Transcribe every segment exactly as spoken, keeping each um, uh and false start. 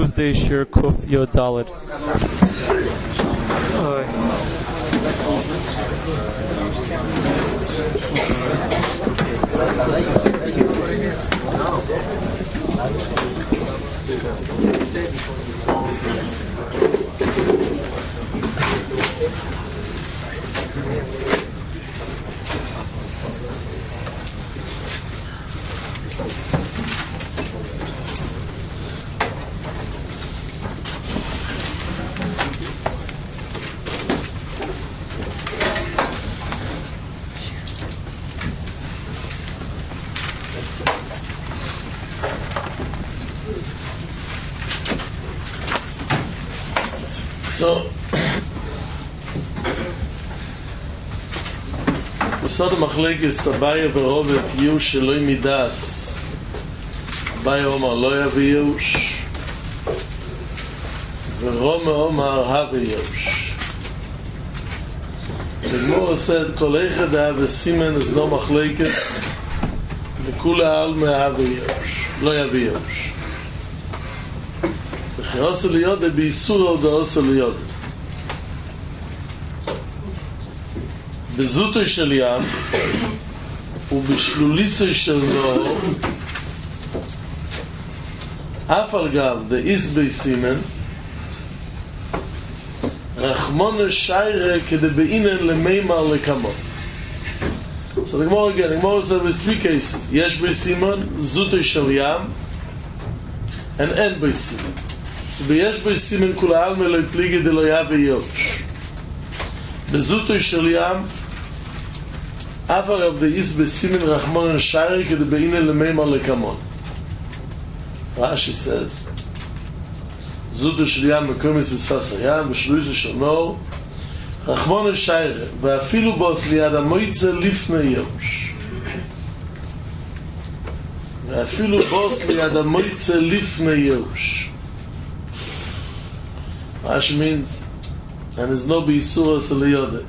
Tuesday, Shir Kuf Yod Dalet. So, בסוד המחלקת אביי ורוב ייאוש שלא מידס. אביי אומר לא יביא ייאוש, ורום אומר הווה ייאוש. הגמור עושה את כל אחד אהבה סימן אז לא מחלקת, וכולה העלמה הווה ייאוש, לא יביא ייאוש. וכי עושה ליודה באיסור עוד עושה ליודה. בזוטו של ים ובשלוליסו של נור אף על גב דאיס בי סימן רחמון שיירה כדי באינן למימר לקמון. So the Gemara again, the Gemara says with three cases. יש בי סימן, זוטו של ים, and אין בי סימן. So ביש בי סימן כול העלמה לא יפליגי דלא יהווה ייאוש. בזוטו של ים אף אגב דאיס בסימן רחמון שיירה כדי באינן למימר לקמון. Rashi says זוטו של ים מקומס בשפת הים בשלושה של נור רחמון שיירה ואפילו בוס ליד המויצה לפני ייאוש ואפילו בוס ליד המויצה לפני ייאוש. Rashi means and is no beisura seliyoda.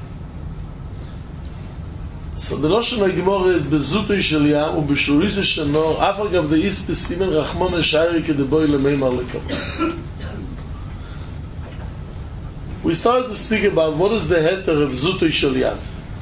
So the Lashon HaGemara is bezuto shel yam u b'shluisa shel nor af al gav deis b'simen rachmon shayri kedeboy lemeimar lekavod. We started to speak about what is the heter of zuto shel yam.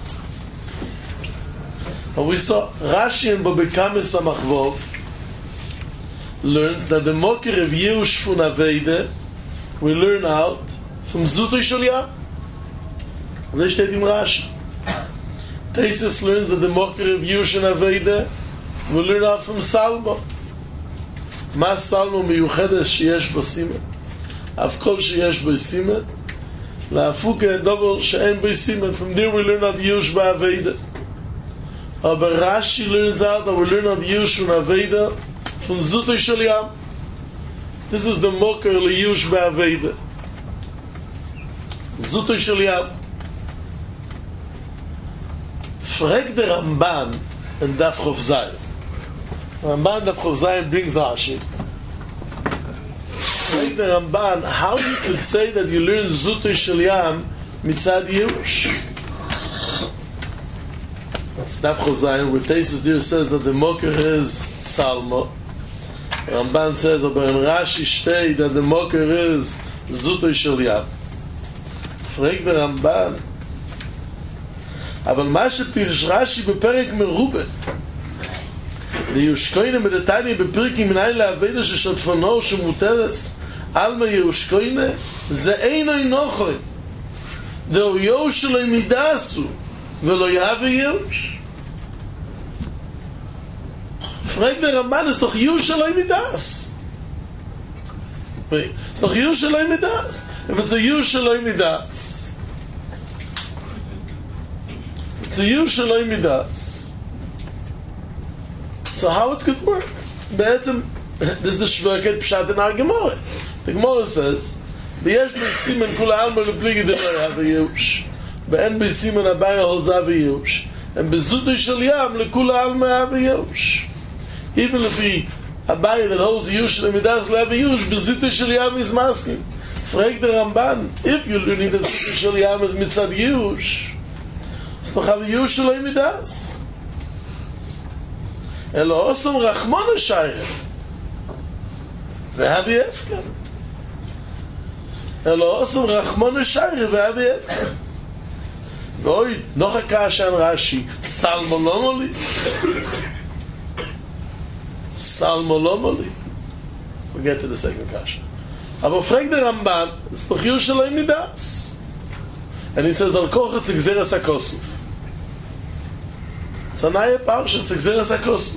And we saw Rashi and Babekamis HaMachvov learns that the mocker of Yehush fun Aveide we learn out from zuto shel yam. And this steht im Rashi. Tesis learns that the mocker of Yehush and Aveide will learn out from Salmo. Mas Salmo miyuchedes sheyesh bo simen. Av kol sheyesh bo simen. La'afuke double she'en bo simen. From there we learn out Yehush ba Aveide. Aber Rashi learns out that we learn out Yehush and Aveide from Zuto shel Yam. This is the mocker of Yehush ba Aveide. Zuto shel Yam. Frag the Ramban and Daf Chof Zayin. Ramban Daf Chof Zayin brings Rashi. Frag the Ramban how you could say that you learn Zuto shel Yam mitzad Yehush. That's Daf Chof Zayin where Tesis there says that the mocker is Salmo. Ramban says aber in Rashi shtei that the mocker is Zuto shel Yam. Frag the Ramban אבל מה שפירש רש"י בפרק מרובה ליושקוינה מדתני בפרקים מנין לעבדה ששותפונו שמותרס אלמה יושקוינה זה אינו נוחוי דהו יוש שלו מידסו ולא יהווה יוש פרק דרמבן es doch יוש שלו מידס es doch יוש שלו מידס if it's a יוש שלו מידס it's a Yush Shaloi Midas. So how it could work? Be'etzem, this is the Shverket Pshat in our Gemara. The Gemara says, B'yesh b'simen kula alma lepligi d'lo have a Yush. Be'en b'simen abaya holds have a Yush. And b'zuto shel yam lekula alma have a Yush. Even if he abaya that holds a Yush Shaloi Midas will have a Yush, b'zuto shel yam is masking. Frag the Ramban, if you're learning that Zuto shel yam is mitzad Yush, doch have Yehush Shaloi Midas. Elo osam Rachmon Shayre. והבי אפקר. אלא עושים רחמון השיירי והבי אפקר. ואוי, נוח הקשן רש"י, סלמו לא מולי. סלמו לא מולי. We'll get to the second kasha. Aber fragt der Ramban, es ist doch Yerushalayim Midas. And he says, Al kocha tzigzeres hakosuf. It's a naya parsha, tzigzeres hakosuf.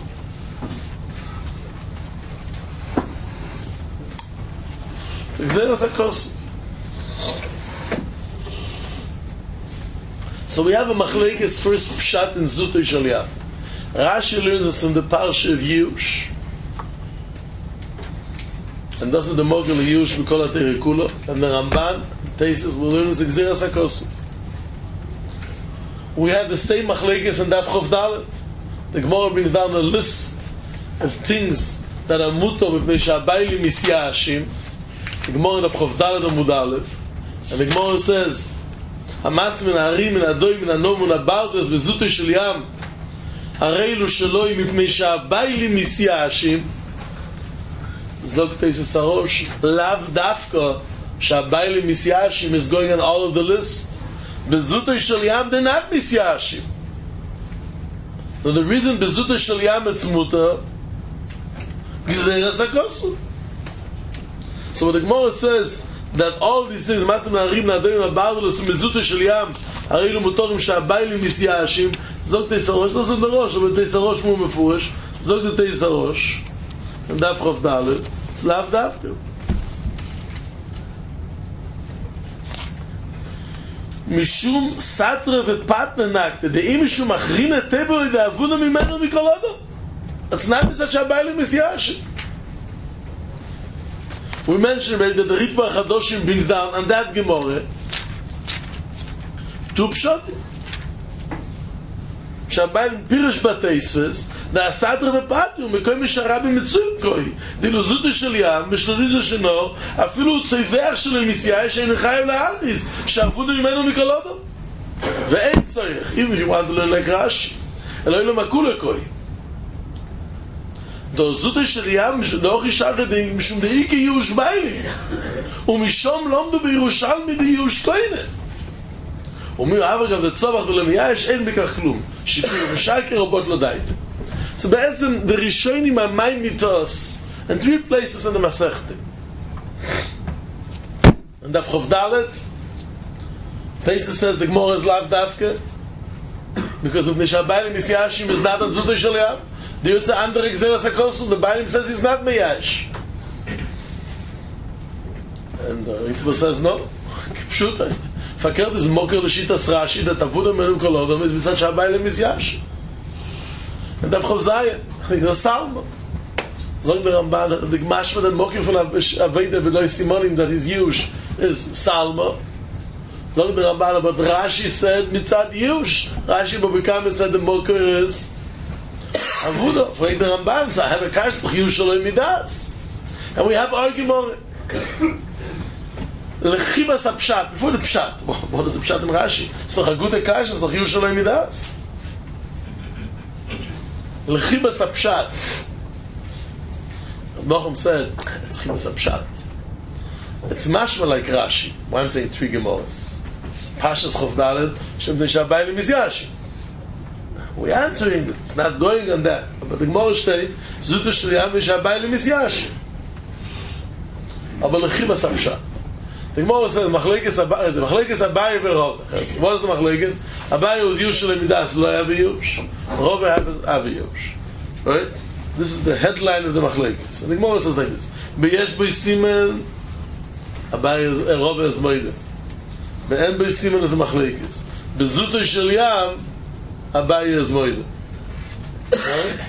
Tzigzeres hakosuf. So we have a machlekes first pshat in Zuto Yishaliyah. Rashi learns this from the parsha of Yush. And das ist der Mogel Yush B'kol HaTeirah Kulo. And the Ramban, Teisus, will learn this Gzeras HaKosuf. We have the same machlekes in Daf Chof Dalet. The Gemara brings down a list of things that are muto b'pnei she'abayli misyashim. The Gemara in Daf Chof Dalet Amud Aleph. And the Gemara says, Hamatz min ha'arim, min ha'doim, min ha'nom, min ha'bardes, bezuto shel yam, hareilu sheloi mipnei she'abayli misyashim. Zog Teisus Arosh, lav dafka, she'abayli misyashim is going on all of the list. Bezuto shel yam, they're not misyashim. Now the reason bezuto shel yam it's muta, Gzeras HaKosuf. So what the Gemara says, that all these things, matzim na'arim na'adoim ha'bardos u'mezuto shel yam, hareilu mutorim she'abayli misyashim, zog Teisus Arosh, das ist der Rosh, aber Teisus Arosh mu mefurish, zog der Teisus Arosh, and Daf Chof Dalet, it's lav dafka. Mishum satra v'patna nakte, de'im mishum achrina tebo yida'avuna mimenu mikol odom. It's not mitzat she'abayli misyashim. We mentioned already that the Ritva Chadoshim brings down on that Gemara two pshatim. Shabayim Pirish Bateisves, the Asatra V'Patu, Mekoy Misharabi Mitzuyim Koi, Diluzutu Shel Yam, Mishludizu Sheno, Afilu Tzayveach Shel Misyai, Shein Chayev La'aris, Shavudu Yimenu Mikol Odom. Ve'ein tzorech, even if you want to learn like Rashi, Eloi Lo Makula Koi. Do Zutu Shel Yam, Doch Yishar Geding, Mishum De'ike Yush Bailim, Umishom Lomdu B'Yerushalmi Di Yush Koine. ומי אהב אגב לצובח ולמייאש אין בכך כלום שיטור ושקר רבות לא דייט. So בעצם the Rishonim are my mitos in three places in the Masechta. And Daf Chof Dalet, Teisus says the Gemara is lav dafka because of Nishabayim Misyashim is not a Zuto Shel Yam. The Yotze andere Gzeras HaKosuf, the Bailim says he's not Meyash. And uh, Ritva says no. Pshuta. Verkehrt ist Moker L'shitas Rashi, that Avuda Menum Kol Odom is Mitzat Shabayim Misyash. And Daf Chof Zayin, it's a Salmo. Zog the Ramban, the Gmashma that Moker from Aveda B'loi Simonim that is Yush is Salmo. Zog the Ramban, but Rashi said Mitzat Yush. Rashi Bobikam said the Moker is Avuda. Frag the Ramban, so I have a Kashbach Yush Shaloi Midas. And we have argument. Lechibas HaPshat, before the Pshat. What is the Pshat in Rashi? It's noch a good Kash, it's noch Yerushalayim Midas. Lechibas HaPshat. Nochem said, it's Chibas HaPshat. It's mashma like Rashi. Why I'm saying three Gemaras? Pashas Chof Dalet, Shem Nishabayim Mizyashi. We're answering it. It's not going on that. But the Gemara state, Zutu Shel Yam Nishabayim Mizyashi. Aber Lechibas HaPshat. The Gemara says, Machlekes Abaye, Machlekes Abaye v'Rove. What is the Machlekes? Abaye was Yerushalayim Midas, lo have a Yush. Rove have a Yush. Right? This is the headline of the Machlekes. And the Gemara says like this. Be'yesh b'y simen, Abaye is, Rove is Moide. Be'en b'y simen is a Machlekes. Bezuto Shel Yam, Abaye is Moide. Right?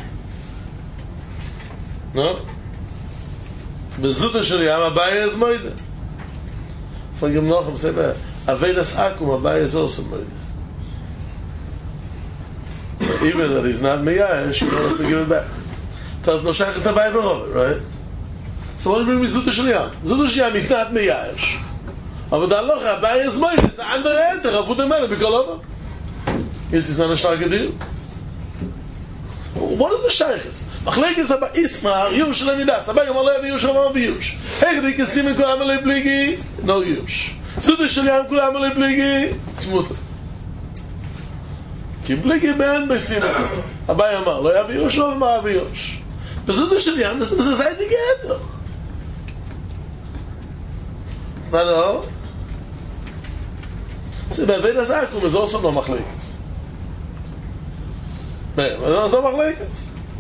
No? Bezuto Shel Yam, Abaye is Moide. For Yom Nochem say that Avedas Akum Abaye is also made. Even that he's not Meyash, you don't have to give it back. Because no Shach is Abaye v'Rove, right? So what do you bring with Zuto Shel Yam? Zuto Shel Yam is not Meyash. Aber da loch Abaye is made. It's a andere Enter. Avu de Mele B'Kol Odom. Yes, it's not a stark deal. What is the shaykhis? Machlekes about Ismar, Yush Lemidas. Abai Yom Alev Yush Rav Yush. Hechdik Simen Kol Amalei Pligi, no Yush. Suda Shel Yam Kol Amalei Pligi, Tzmuta. Ki Pligi Ben Besimen. Abai Yom Alev Yush Rav Yush. Besuda Shel Yam, das ist das Seite geht. Na no. So bei Veda Zakum is also no machlekes. Nee, maar dat is nog machlekes.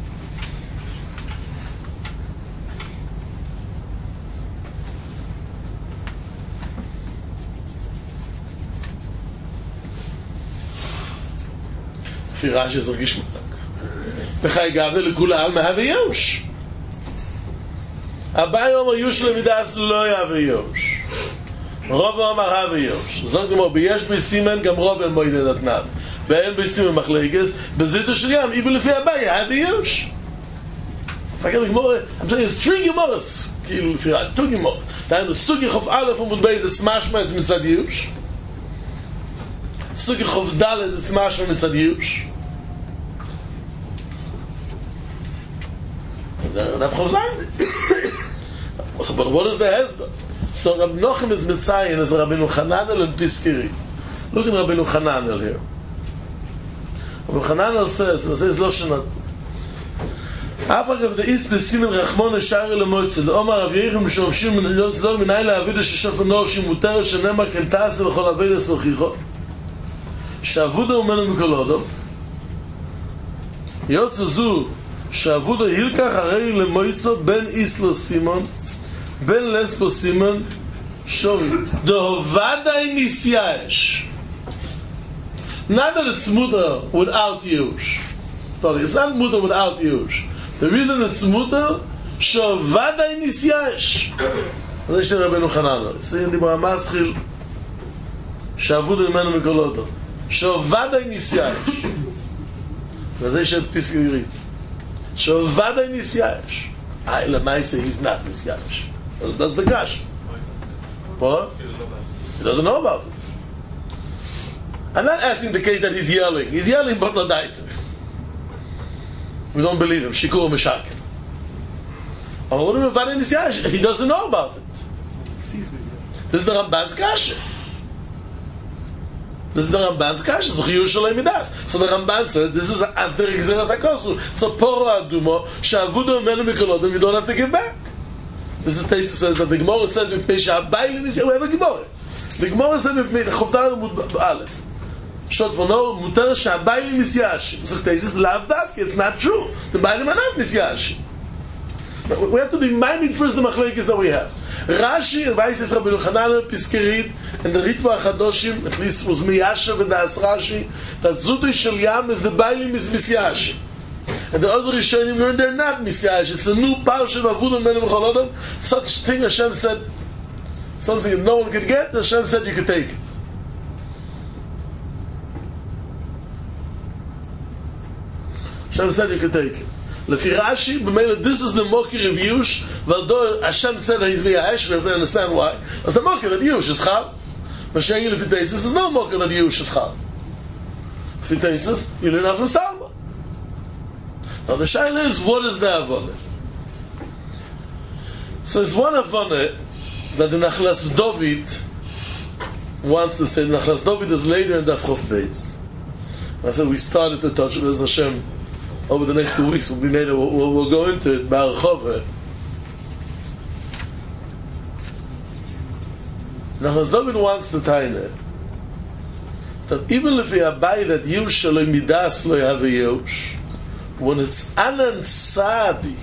Firash is er geschmack. Bechai gavde lekula מהווה יוש. Abai Omer Yush Lemidas lo yave Yush. רוב אמר הווה יוש. זאת כמו ביש בסימן גם רוב אין מוידד התנד. ואין בסימן מחלקס, בזיתו של ים, איבו לפי הבאי, הווה יוש. פקד גמור, I'm saying it's three גמורס, כאילו לפי רעי, two גמור. דהיינו, סוגי חוף א' ומודבייז את סמשמה את מצד יוש. סוגי חוף ד' את סמשמה מצד יוש. דף חוף זין. But what is the hezbollah? So Rab Nochem is Mitzayin as Rabbeinu Hananel and Piskiri. Look at Rabbeinu Hananel here. Rabbeinu Hananel says, and it says Loshenat, Afagav the Is Besimin Rachmon Eshari Lemoitzel, Omar Rav Yechim Shomshim Min Yotzlor Minay Le'avidah Sheshof Nor Shimuter Shenema Kentas L'chol Avidah Sochicho Shavuda Umenu Mikolodom Yotzu Zu Shavuda Hilkach Harei Lemoitzo Ben Islo Simon Ben Lesbo Simon Shori Dohovada Inisiash. Not that it's mutter without Yush. It's not mutter without Yush. The reason it's mutter Shovada Inisiash. זה שתי רבנו חנן. זה דיבר המסחיל שעבודו ממנו מקולותו. שובדה איניסיאש. וזה שאת פיסק עברית. שובדה איניסיאש. I למעשה he's not איניסיאש. That's the gush. What? He doesn't know about it. I'm not asking the case that he's yelling. He's yelling but not died. We don't believe him. Shikur Meshakim. Oh, what about Inisiash? He doesn't know about it. This is the Ramban's Kasha. This is the Ramban's Kasha. So the Ramban says, this is Anter Gzeras HaKosu. It's a Poro Adumo, Shavudo Menu Mikolodom, you don't have to give back. This is the Taisa says that the Gemara said, Pesha Abayli, we have a Gemara. The Gemara said, Choftar Mud Aleph. Short for no, Mutar Shabayli Misyashi. So the Taisa says, Lav Davke, it's not true. The Baylim are not Misyashi. We have to be minded first the machlekes that we have. Rashi and Vaisis Rabbeinu Hananel Piskerit and the Ritva Chadoshim, at least was Miyasha and Das Rashi, that Zudui Shel Yam is the Bailim is Misyashi. And the other Rishonim learned they're not Misyashi. It's a new Parsha of Avudon Menem Cholodon. Such thing Hashem said, something that no one could get, Hashem said you could take it. Hashem said you could take it. Lefi Rashi, b'meila, this is the mokir of Yush. Valdo Hashem said that he's miyash. We have to understand why. That's the mokir that Yush is chal. Mashiach lefi Teisus is no mokir that Yush is chal. Lefi Teisus, you learn out from Salma. Now the shaila is, what is the avonah? So it's one avonah that the Nachlas David wants to say. The Nachlas David is later in the Chof Beis. I said we started to touch it as Hashem. Over the next two weeks, we'll be later. We'll, we'll, we'll go into it. Ba'archova. Now, as David wants to tell you that even if you abide that Yush lo midas lo have a Yush, when it's anan sadi,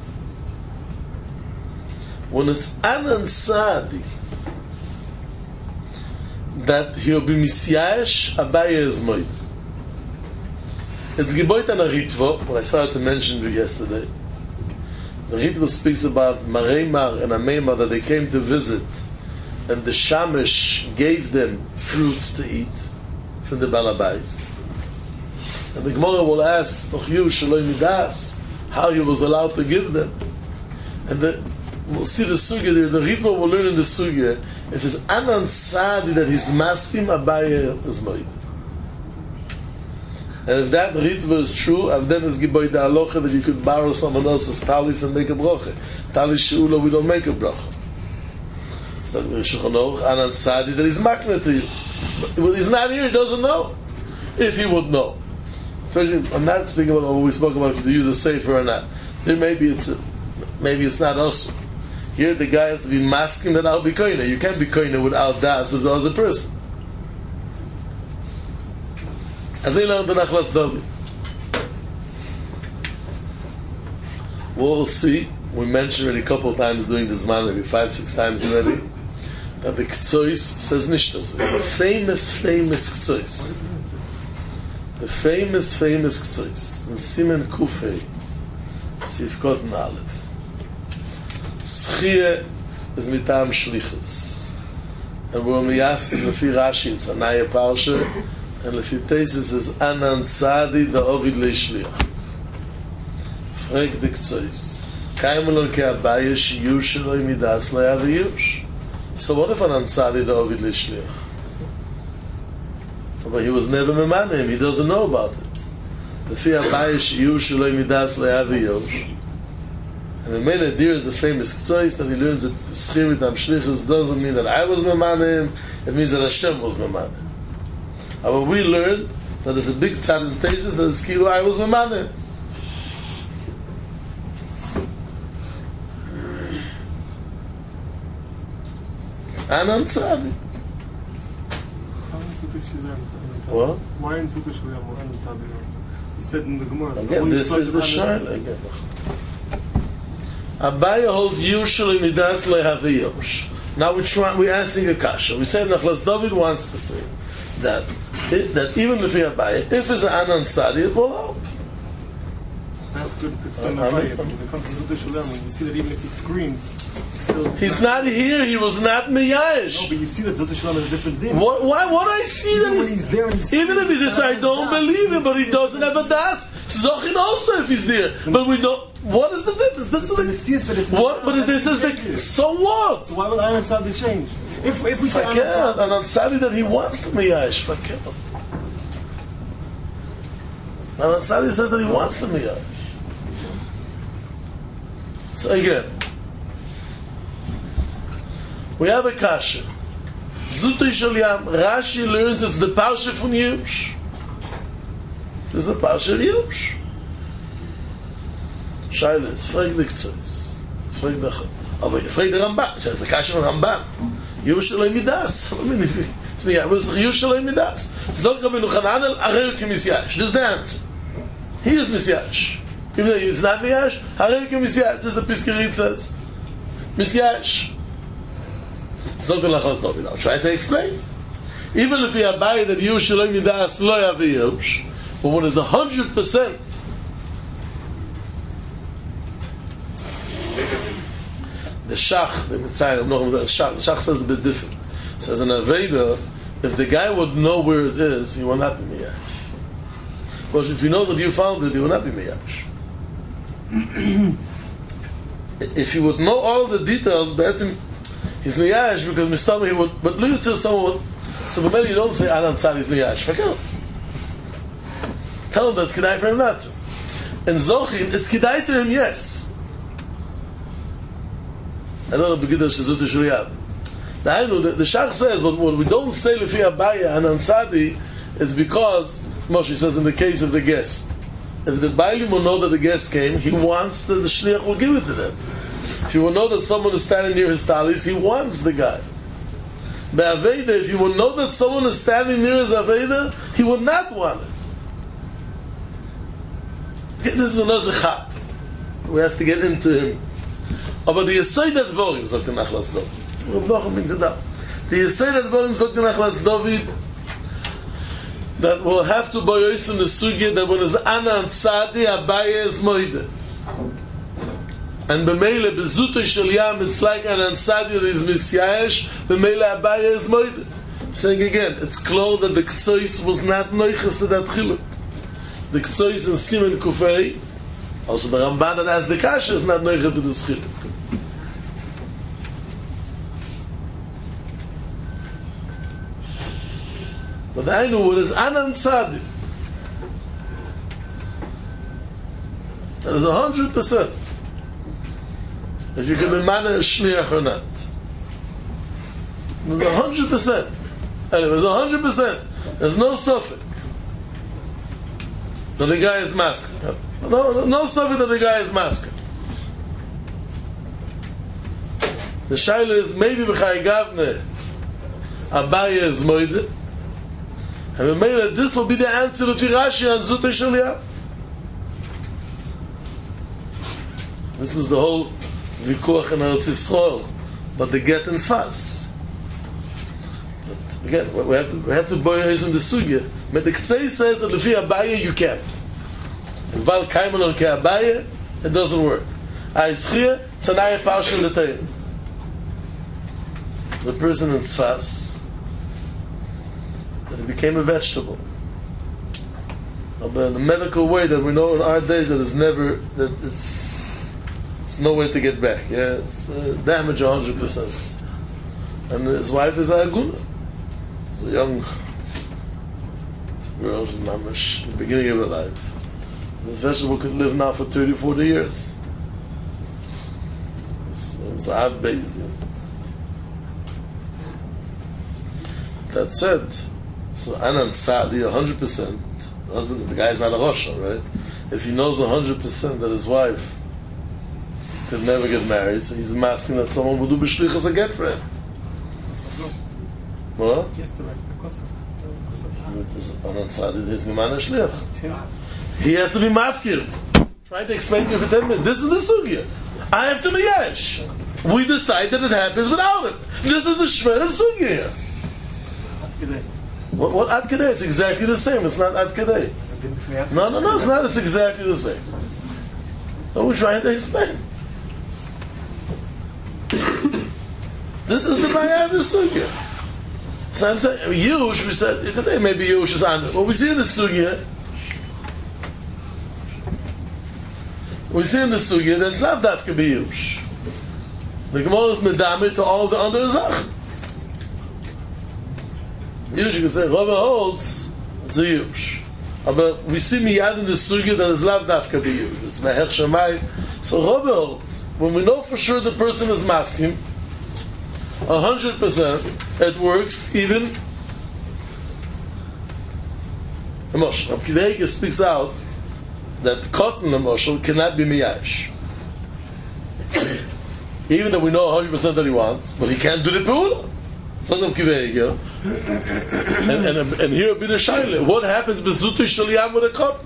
when it's anan sadi, that he'll be misyash, Abaye is moed. It's Geboit and a Ritvo, what I started to mention yesterday. The Ritvo speaks about Mareimar and Ameimar that they came to visit, and the Shamish gave them fruits to eat from the Balabais. And the Gemara will ask, "Och you Shaloi Midas," how he was allowed to give them. And the, we'll see the sugya there. The Ritvo will learn in the sugya if it's Anan Sadi that he's maskim, Abaye is moed. And if that ritva is true, of them is giboy the halacha that you could borrow someone else's talis and make a bracha. Talis she'ula, we don't make a bracha. So the Shulchan Aruch, Anan Tzadi, that he's makna to you. But he's not here, he doesn't know. If he would know. Especially, I'm not speaking about what we spoke about, if you use a sefer or not. Then maybe it's a, maybe it's not us. Here the guy has to be masking that I'll be koine. You can't be koine without das of the other person. As I learned the Nachlas David. We'll see. We mentioned it a couple of times during this man, maybe five, six times already, that the Ktsois says nishtas. The famous, famous Ktsois. The famous, famous Ktsois. In Simen Kufei, Sifkot and Aleph. Schie is mitam shlichus. And we're only asking Lefi Rashi, it's a Naya Parsha, and Lefi Tesis is Anan Tzadi da Ovid Leishliach. Frag the Ktsois. Kaimelon ke Abaye shiyu shelo midas lo yaviyush. So what if Anan Tzadi da Ovid Leishliach? But he was never memanim, he doesn't know about it. Lefi Abaye shiyu shelo midas lo yaviyush. And the main idea is the famous Ktsois that he learns that Schir mitam shlichus doesn't mean that I was memanim, it means that Hashem was memanim. But we learn that there's a big tzad in Tesis that it's kilu I was memanim. It's Anan Tzadi. What? Why in Zuta Shulem or Anan Tzadi? He said in the Gemara. Again, this is the shayla again. Abaye holds usually midas lehaviyosh. Now we're trying, we're asking a kasha. We said Nachlas David wants to say that it, that even if you Abaye, if it's an Anan Tzadi, it will help. That's good. It's uh, Abaye. When it comes to Zuta Shulem, you see that even if he screams, it's still he's not here. He was not miyash. No, but you see that Zuta Shulem is a different thing. What? Why? What I see even that when he's there, he's even if he says I don't believe him, but he doesn't have a das. Zochin also if he's there, but we don't. What is the difference? This is the, it's what? But this is the so what? So why would Anan Tzadi change? If if we say Anan Tzadi, Anan Tzadi that he wants to miyash, Fakir. Anan Tzadi says that he wants to miyash. So again, we have a kasha. Zutu Shalyam, Rashi learns it's the parsha from Yush. This is the parsha of Yush. Shailes, frag the Ktsois. Frag the... Aber frag the Rambam. It's a kasha from Rambam. Yush Eloi Midas. I mean, it's me, I was Yush Eloi Midas. Zog Rabbeinu Chananel, Areu Ki Misyash. This is the answer. He is Misyash. Even though it's not Misyash, Areu Ki Misyash. This is the Piskarit says. Misyash. Zog Nachlas David. I'll try to explain. Even if you abide that Yush Eloi Midas lo yavi Yush, but when it's a hundred percent the Shach, the Mitzayim, no, the Shach, the Shach says a bit different. It says in Aveda, if the guy would know where it is, he will not be Miyash. Because if he knows that you found it, he will not be Miyash. If he would know all of the details, but he's Miyash because Mistama he would, but look at someone would, so for many you don't say Anan Tzadi is Miyash. Forget. Tell him that's Kedai for him not to. And Zochin, it's Kedai to him, yes. I don't know Begiddah Shezuta Shuriyab. The, the Shach says, but when we don't say Lefi Abaye Anan Tzadi, it's because, Moshe says in the case of the guest, if the Bailim will know that the guest came, he wants that the Shliach will give it to them. If he will know that someone is standing near his talis, he wants the guy. By Aveda, if he will know that someone is standing near his Aveda, he would not want it. Okay, this is another chap. We have to get into him. Aber the Yesod Advorim, sagt the Nachlas David. Reb Nachman brings it up. The Yesod Advorim, sagt the Nachlas David, that we'll have to boyois from the sugya that when it's Anan Tzadi, Abaye is Moide. And b'meile, b'zuto shel yam, it's like Anan Tzadi that is Misyash, b'meile Abaye is Moide. I'm saying again, it's clear that the Ktsois was not noiches to that chiluk. The Ktsois in Simen Kufei, also the Ramban that has the Kasha is not noiches to this chiluk. But I know what is Anan Tzadi. And it's a hundred percent. If you can be man a shliach or not. There's a hundred percent. Anyway, there's a hundred percent. There's no suffix that the guy is masking. No, no suffix that the guy is masking. The shaila is maybe b'chai gavne Abaye is moide, and we made that this will be the answer to Rashi and Zutei Shel. This was the whole vikuach in Eretz Yisrael, but the get in Sfas. But again, we have to we have to boil in the sugya. But the Ktsei says that Lefi Abaye you can't. And Val Kaiman on Ke Abaye, it doesn't work. Aizchia Tzanaya Parshel L'Tayim. The person in Sfas, that it became a vegetable. But in a medical way that we know in our days that it's never, that it's it's no way to get back. Yeah, it's uh, damage one hundred percent. And his wife is a aguna. It's a young girl, she's mamash, in the beginning of her life. This vegetable could live now for thirty, forty years. It's, it's av-based. Yeah. That said, so Anan Sadi, one hundred percent, the husband, the guy is not a Rosha, right? If he knows one hundred percent that his wife could never get married, so he's asking that someone would do b'shlichus a get for him. What? Anan Sadi, he's Miman Shlich. He has to be mafkir. Trying to explain to you for ten minutes. This is the sugya. I have to be yesh. We decide that it happens without it. This is the shver sugya. What, what Ad Kedei? It's exactly the same. It's not Ad Kedei. No, no, no, it's not. It's exactly the same. What we're trying to explain. This is the Bayah of the Sugya. So I'm saying, Yush, we said, you could say maybe Yush is on this. What we see in the Sugya, we see in the Sugya that it's not that could be Yush. The Gemara is Medami to all the under Zach. Yush, you can say, Rabbi holds, it's a Yush. But we see miyad in the Sugya that is lav dafka be Yush. It's Mehech Shammai. So Rabbi holds, when we know for sure the person is masking, a hundred percent, it works even. Emotion. Rav Kiveige speaks out that cotton emotion cannot be miyash. Even though we know a hundred percent that he wants, but he can't do the pula. So Rav Kiveige, and and and here be the shaila. What happens bezutu shaliyam with a cotton?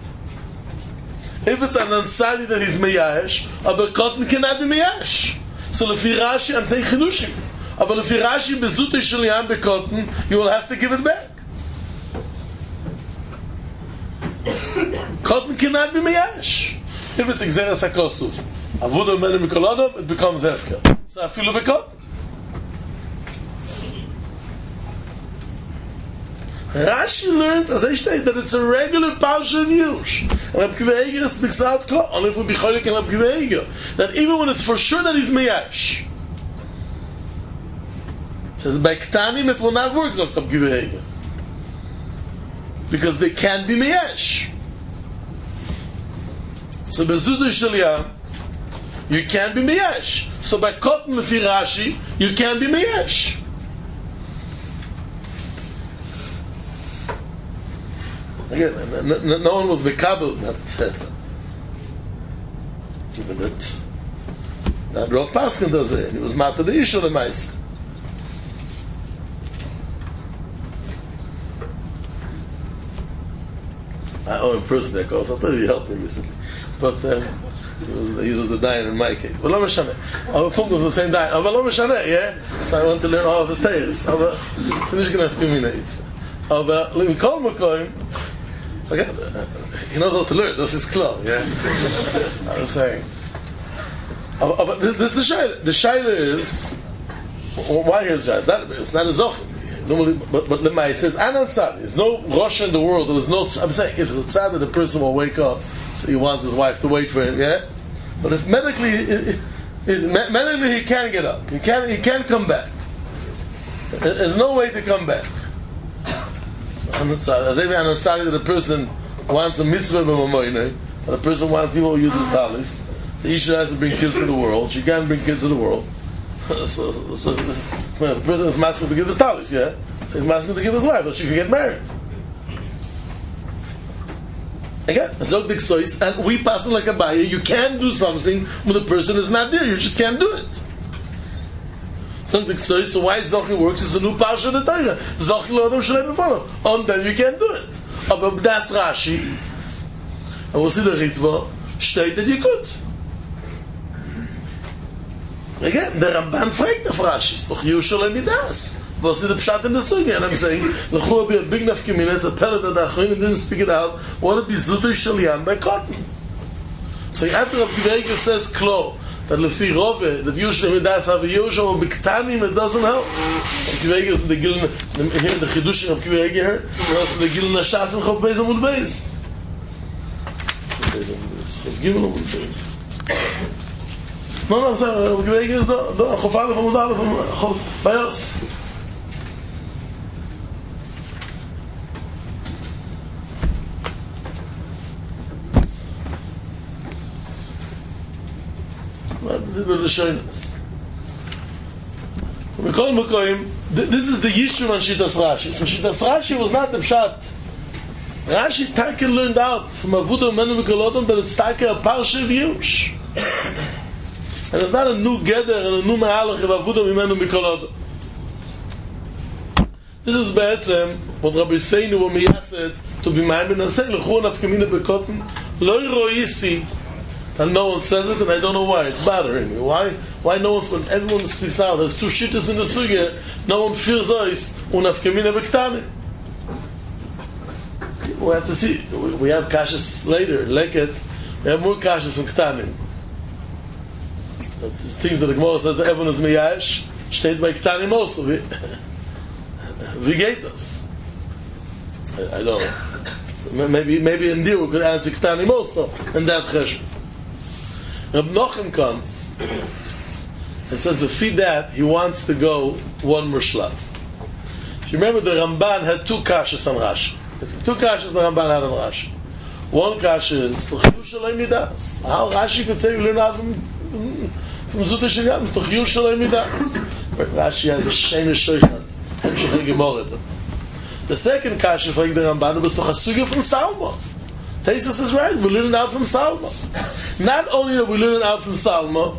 If it's an ansari that he's miyash, a cotton cannot be miyash. So lefi Rashi, I'm saying chidushim. But lefi Rashi bezutu shaliyam bekotten, you will have to give it back. Cotton cannot be miyash. If it's exeres hakosuf, avodah menem mikolodom, it becomes hefker. So I feel of a cotton. Rashi learns, as I state, that it's a regular parsha of Yush. And Rav Kiveige speaks out clear, only if we be cholik and Rav Kiveige, that even when it's for sure that he's miyash, says by Ktanim it will not work, Rav Kiveige, because they can't be miyash. So bezudu shaliyam, you can't be miyash. So by cotton lefi Rashi, you can't be miyash. Again, no, no, no one was mekabel that even that that Rav Paskin does it. He was mata the issue of the mice. I owe him personally, of course. I thought he helped me recently, but um, he was he was the diner in my case. But lo meshane. Our Funk was the same diner. But lo meshane, yeah. So I want to learn all of his tales. But it's not going to eliminate. But let me call McCoy. Forget that. He knows how to learn. This is clear, yeah? I was saying. Uh, but this is the shaila. The shaila is, why here's Jai? It's not, it's not a zochim. Normally, but, but Lemai says, Anan Tzad. There's no Rosh in the world. There's no, I'm saying, if it's a tzad that the person will wake up, so he wants his wife to wait for him, yeah? But if medically, it, it, medically he can't get up. He can't, he can't come back. There's no way to come back. As if an ansari that a person wants a mitzvah b'mamoyne, And a person wants people to use his talis. The Isha has to bring kids to the world. She can't bring kids to the world. so, so, so well, the person is masking to give his talis, yeah? So he's masking to give his wife, that she can get married. Again, Zog dik Tzois, and we pass it like a buyer. You can't do something when the person is not there. You just can't do it. Zog dik Tzois, so why Zochi works? It's a new parsha of the Torah. Zochi lo adam shalei b'follow. On then you can't do it. Aber das Rashi, and we'll see the Ritva, steht that you could. Again, the Ramban fragt auf Rashi, ist doch Yerushalayim midas. Was is the pshat in the sugi? And I'm saying, l'chua be a big enough community, it's a pellet that the Achronim didn't speak it out, what it be Zutu Shalyan by cotton. So after Rav Kiva says, Klo, that lefi Rove, that Yerushalayim midas have a Yerushalayim, or Biktanim, it doesn't help. Rav Kiva is the Gilin, here the Chidush Rav Kiva here, and also the Gilin Hashas and Chov Beis Amud Beis. Chov Gimel Amud Beis. No, no, I'm saying, Rav Kiva is the Chov Aleph Amud Aleph Chov Bayos. This is the Yishun on Shitas Rashi. So Shitas Rashi was not the Pshat. Rashi Taka learned out from Avuda Menu Mikolodom that it's Taka a Parsha of Yush. And it's not a new Geder and a new Ma'alach of Avuda Menu Mikolodom. This is Be'etzem what Rabbi Seinu wa Miyased to be Ma'amin. I'm saying L'chuan Afkamina Bekotten Lo Yiroisi. And no one says it, and I don't know why. It's bothering me. Why? Why no one's, when everyone speaks out, there's two shittas in the sugya, no one fears us, unafkamina bektani. We have to see. We have kashas later, leket. We have more kashas from ktanim. There's things that the Gemara says that everyone is miyash, steht by ktanim also. Vigetos. I, I don't know. So maybe, maybe in there we could answer ktanim also, in that cheshbon. Reb Nochem comes and says the feed that he wants to go one more shlav. If you remember, the Ramban had two kashas on Rashi. Two kashas the Ramban had on Rashi. One kasha is Yerushalayim midas. How Rashi could say you learn out from from Zuta Shilyan Yerushalayim midas. Rashi has a shemesh shoychan hemshech gemorah. The second kasha for the Ramban was toch a sugya from Salma. Taisus is right. We learn it out from Salma. Not only that we learn it out from Salma,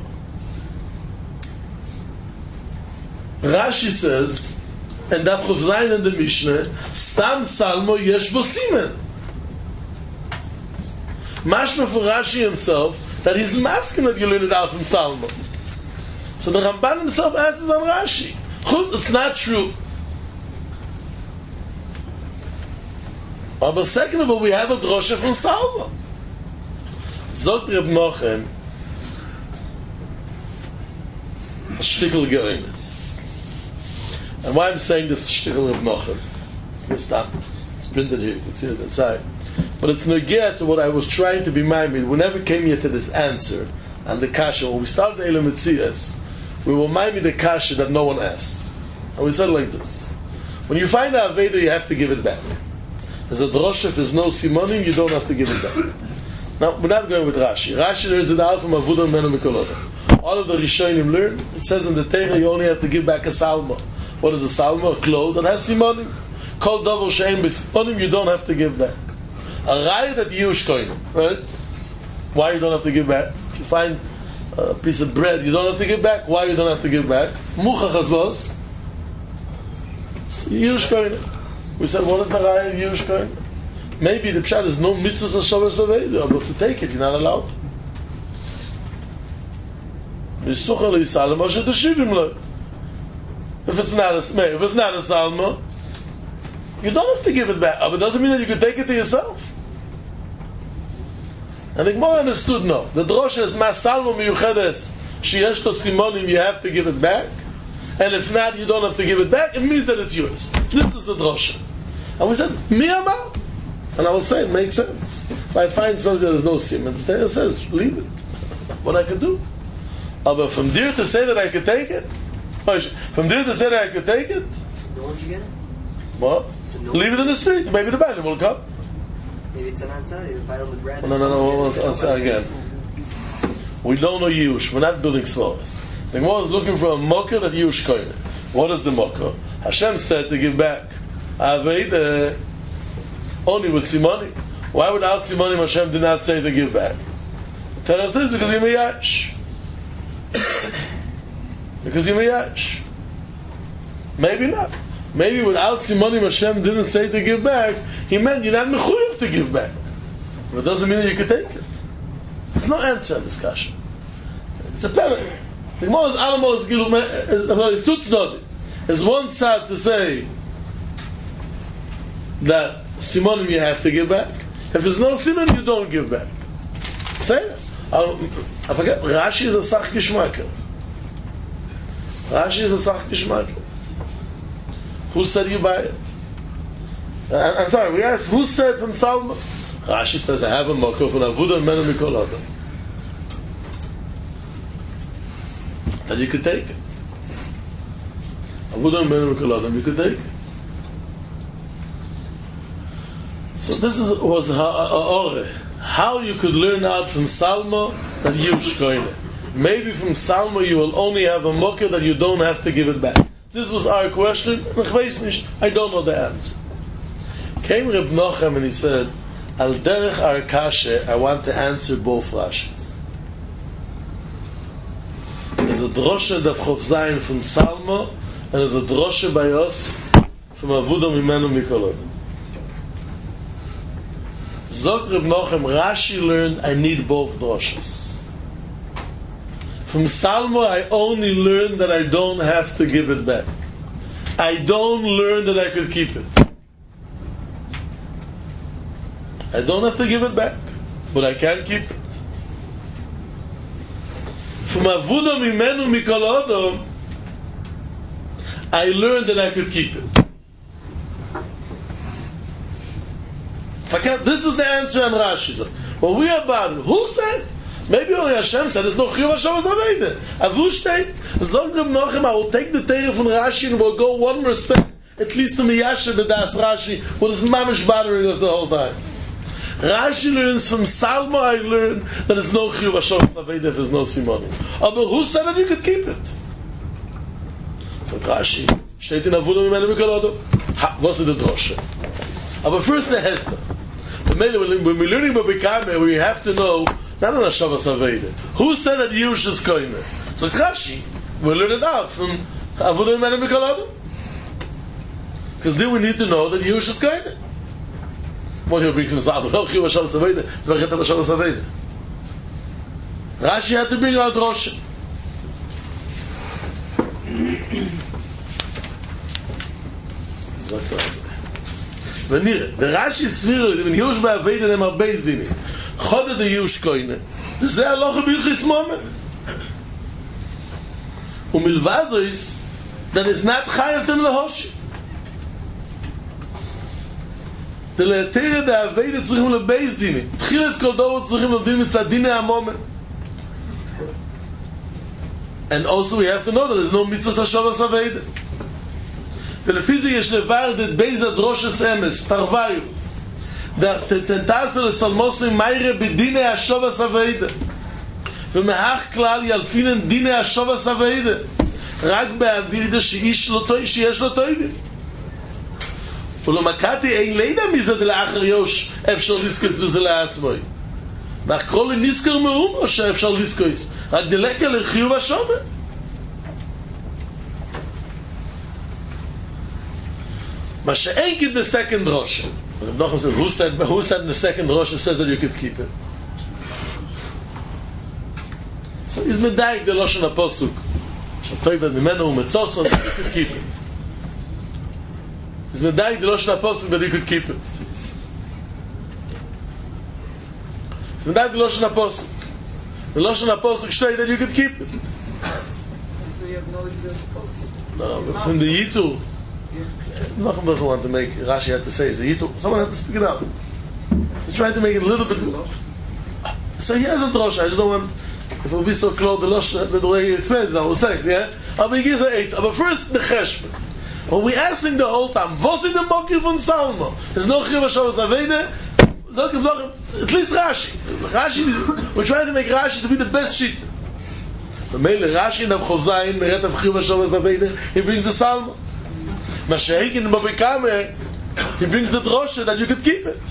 Rashi says, and Daf Chov Zayin in the Mishnah, Stam Salmo yesh bo simen. Mashma for Rashi himself that he's masking that you learn it out from Salma. So the Ramban himself answers on Rashi. Chutz, it's not true. But second of all, we have a drosha from Salma. Zog Reb Nochem a shtickle geoines. And why I'm saying this shtickle Reb Nochem? First up, it's printed here, you can see it inside. But it's negea to what I was trying to be minded. We never came yet to this answer and the kasha. When we started Elam Mitzias, we will mind me the kasha that no one asks. And we said like this. When you find out Veda, you have to give it back. As a drosha, if there's no simonim, you don't have to give it back. Now, we're not going with Rashi. Rashi learns it out from Avuda Menu Mikolodom. All of the Rishonim learn, it says in the Torah, you only have to give back a salma. What is a salma? A cloth that has simonim. Kol davar she'ein b'simonim, you don't have to give back. A raya that Yush koinim, right? Why you don't have to give back? If you find a piece of bread, you don't have to give back. Why you don't have to give back? Muchach was Yush koinim. We said, what is the raya of Yush koinim? Maybe the pshat is no mitzvahs and shavas aveda, but to take it, you're not allowed. If it's not a if it's not a salma, you don't have to give it back. But it doesn't mean that you can take it to yourself. And the Gemara understood no. The drosha is mas salma miyuchedes sheyesh to simonim. You have to give it back, and if not, you don't have to give it back. It means that it's yours. This is the drosha. And we said miyama. And I will say it makes sense. If I find something that there's no simon, the Torah says, leave it. What I could do. But from there to say that I could take it, from there to say that I could take it, no one should get it? What? So no leave it in the street. Maybe the bandit will come. Maybe it's an answer. You find on the bread. No, no, no. Let's, let's say again. We don't know Yush. We're not building Svaras. The Gemara is looking for a mocker that Yush koine. What is the mocker? Hashem said to give back. Aved uh, only with Simoni. Why without Simoni Hashem did not say to give back? Teretz is because you're miyash. Because you're miyash. Maybe not. Maybe without Simoni Hashem didn't say to give back, he meant you're not mechuyev to give back. But it doesn't mean that you can take it. There's no answer in this question. It's a penalty. The Gemara is animal is gilu is tutznodi. There's one side to say that Simonim you have to give back. If there's no Simon, you don't give back. Say that. I forget. Rashi is a sach gishmaker. Rashi is a sach gishmaker. Who said you buy it? I'm sorry, we asked, who said from Salma? Rashi says, I have a mokov and avuda menu mikol adam. That you could take it. Avuda menu mikol adam, you could take it. So this is, was ha'ore. How you could learn out from Salma that you shkoine. Maybe from Salma you will only have a mokov that you don't have to give it back. This was our question. I don't know the answer. Came Reb Nochem and he said, Al derech ar kashe, I want to answer both Rashis. There's a droshe daf chof zayin from Salmo, and there's a droshe by us from Avuda Mimenu Mikolod. Zog Reb Nochem, Rashi learned I need both droshes. From Salmo, I only learned that I don't have to give it back. I don't learn that I could keep it. I don't have to give it back, but I can keep it. From Avuda Mimenu Mikol Odom, I learned that I could keep it. This is the answer on Rashi. What we are about, who said? Maybe only Hashem said, there's no chiyuv Hashem as Aveda. Avushtei, Zog Reb Nochem, I will take the Torah from Rashi and we'll go one more step, at least to Miyasha B'das Rashi, what is mamish bothering us the whole time. Rashi learns from Salma, I learned that there's no chiyuv Hashem as Aveda if there's no Simoni. But who said that you could keep it? So Rashi, steht in Avuda Mimenu Mikol Odom. What's the droshe? But first the hezbollah. When we're learning about Bikame, we have to know not on Hashavas Aveda. Who said that Yush is koine? So Rashi, we'll learn it out from Avuda Mimenu Mikol Odom. Because then we need to know that Yush is koine. What do you bring from Salmo? No chiyuv Hashavas Aveda. V'chet Hashavas Aveda. Rashi had to bring out Rosh. ונראה, ורש"י סביר, אם יוש בעבדה הם הרבה זדינים, חודד היוש קוינה, זה הלוך בלחיס מומר. ומלבד זויס, that is not חייבתם להושי. דלתרא דעבדה צריכים לבייס דינים, תחילת כל דור צריכים לדין מצד דיני המומר. And also we have to know that there is no mitzvah Hashavas Aveda. ולפי זה יש לברד את בייז הדרושס אמס, תרוויו. תנתעשה לסלמוסו עם מיירה בדיני השובס הווידה. ומהך כלל ילפינן דיני השובס הווידה. רק באווידה שיש לו טוי, שיש לו טויבים. ולמקאתי אין לידה מזה דלאחר יוש אפשר לסקוס בזה לעצמוי. ואך כל נסקר מאום או שאפשר לסקוס. רק דלקה לחיוב השובה. Ma she'en give the second Rosh. Nochem said, who said, who said in the second Rosh says that you could keep it? So is medayik the Lashon HaPosuk. Shatoivad mimenu u'metzoson, that you could keep it. Is medayik the Lashon HaPosuk that you could keep it. Is medayik the Lashon HaPosuk. The Lashon HaPosuk shtei that you could keep it. So you have knowledge of the Posuk. No, no, from the Yitur. Nochem doesn't want to make Rashi had to say so someone had to speak it up. He's trying to make it a little bit. So he has a drosha. I just don't want if it will be so close the losh the way he explains it. I will say yeah. But he gives an eight. But first the cheshbon. When we asking the whole time, was in the moki von Salmo? There's no chiyuv Hashavas Aveda. so at least Rashi. Rashi, we're trying to make Rashi to be the best sheet. The male Rashi in Chav Zayin, Meret of Chiyuv HaShavas Aveda, he brings the Psalm. Mashiach in Baba Kamer, he brings the drosha that you could keep it.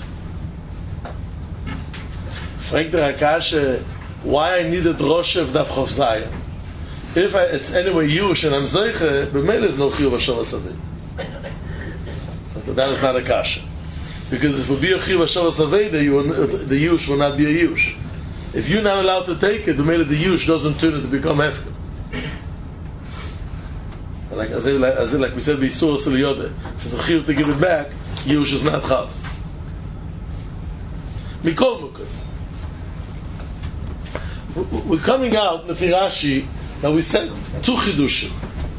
Frank the Rakashe, why I need a drosha of Daf Chav Zayin? If I, it's anyway Yush and I'm Zeiche, B'mele is no Chiyuv HaShavas Aveda. So that is not a kasha. Because if it would be a Chiyuv HaShavas Aveda, you will, the Yush will not be a Yush. If you're not allowed to take it, B'mele the Yush doesn't turn it to become Hefker. Like as if, like, as if, like we said, B'Yisur Sil Yodeh. If it's a Chiyuv to give it back, Yush is not Chav. Mikol Mukah. We're coming out in the Rashi that we said two chidushim.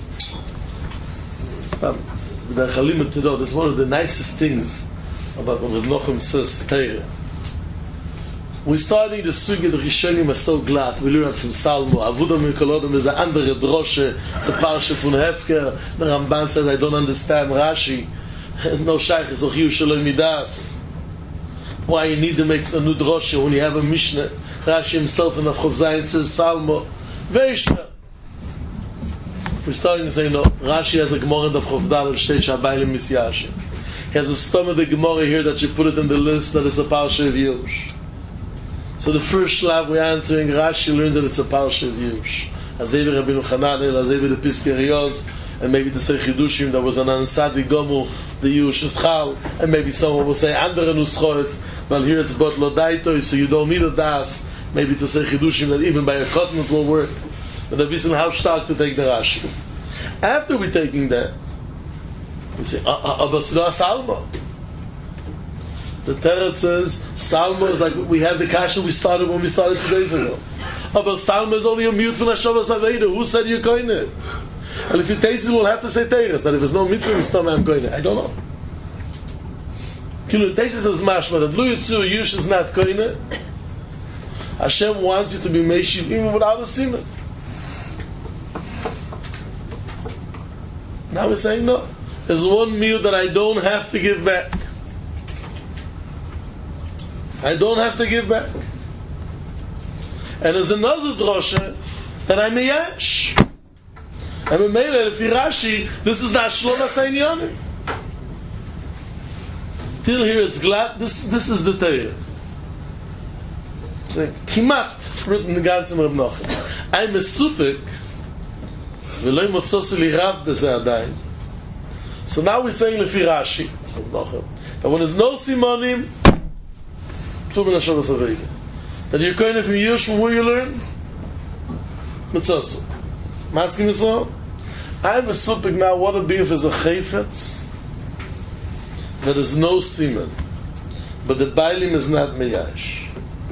This is one of the nicest things about what Rav Nochem says Torah. We're starting the sugi the Rishonim are so glad. We learn from Salmo. Avuda Mikolodom is an andere droshe. It's a parsha from Hefker. The Ramban says, I don't understand Rashi. No shaykh is Ochiyu Shalom Midas. Why you need to make a new droshe when you have a Mishnah? Rashi himself in Chav Zayin says Salmo. Veishma. We're starting to say, no, Rashi has a Gemara in the Chav Dal Shtei Shabaylim Misyashim. He has a stomach of the Gemara here that you put it in the list that it's a parsha of Yush. So the first shlav we're answering, Rashi learns that it's a parsha of Yush. Azevi Rabbeinu Chananel, Azevi the Piskerios, and maybe the Sei Chidushim that was an Ansadi Gomu, the Yush is Chal, and maybe someone will say Andere Nuschoes, well here it's Bot Lodaito, so you don't need a Das, maybe to say Chidushim that even by a cotton it will work. But the reason how stark to take the Rashi. After we're taking that, we say, Abasila Salmo. The Teretz says, Salmo is like we have the kasha we started when we started two days ago. But Salmo is only a mute from Hashavas Aveda. Who said you're going it? And if you taste it, we'll have to say Teretz. That if there's no mitzvah, we stop I'm going it. I don't know. Kilu taste is mashma that Lu Yitzu Yush is not going it. Hashem wants you to be Meshiv even without a simon. Now we're saying no. There's one meal that I don't have to give back. I don't have to give back. And there's another drosha that I'm a yesh. I'm a meile, if Rashi, this is not Shlom HaSainyonim. Till here it's glad, this, this is the Torah. Saying, Kimat, written in the ganzen Rav Nochem. I'm a supik, v'loi motzos li rav b'zeh adayin. So now we're saying lefi Rashi, so Nochem, that when there's no simonim, that you're going from Yush from where you learn? Mitzosu. I'm asking you so? I'm a supik now, what would be if there's a chayfetz that there's no semen, but the bailim is not meyash?